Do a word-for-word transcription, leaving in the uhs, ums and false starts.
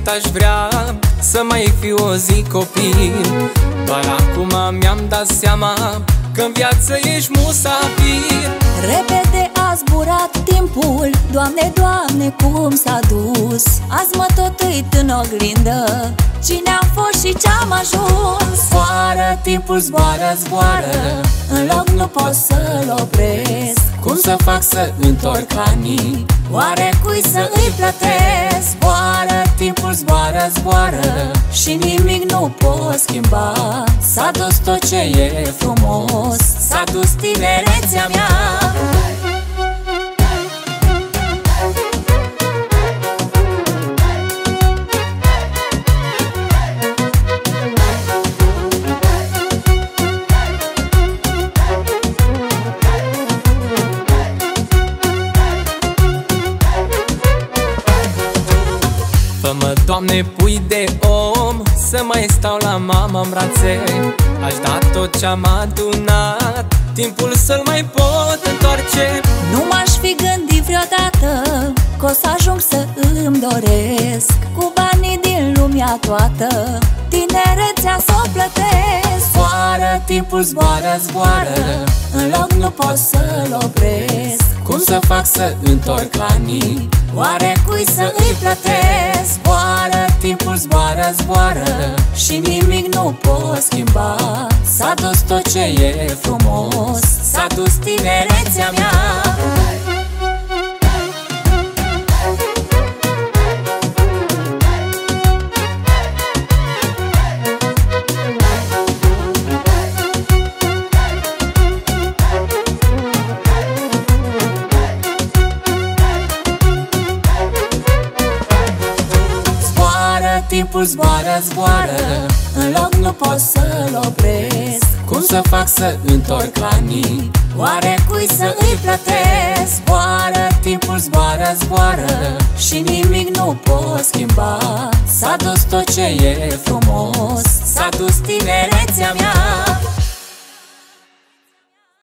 cât aș vrea să mai fiu o zi copil. Doar acum mi-am dat seama că în viață ești musafir. Repede a zburat timpul, Doamne, Doamne, cum s-a dus. Azi mă tot uit în oglindă, cine am fost și ce-am ajuns. Zboară, timpul zboară, zboară, în loc nu pot să-l opresc. Cum să fac să întorc anii? Oare cui să îi plătesc? Zboară, timpul zboară, zboară, și nimic nu pot schimba. s-a dus tot ce e frumos, s-a dus tinerețea mea. Fă-mă, Doamne, pui de om, să mai stau la mama în brațe. Aș da tot ce-am adunat, timpul să-l mai pot întoarce. Nu m-aș fi gândit vreodată că o să ajung să îmi doresc. Cu banii din lumea toată, tinerețea s-o plătesc. Zboară, timpul zboară, zboară, în loc nu pot să-l opresc. Cum să fac să întorc anii? Oare cui să îi plătesc? Zboară, timpul zboară, zboară, și nimic nu pot schimba. s-a dus tot ce e frumos, s-a dus tinerețea mea. Timpul zboară, zboară, în loc nu pot să-l opresc. Cum să fac să întorc anii? Oare cui să îi plătesc? Zboară, timpul zboară, zboară, și nimic nu pot schimba. s-a dus tot ce e frumos, s-a dus tinerețea mea.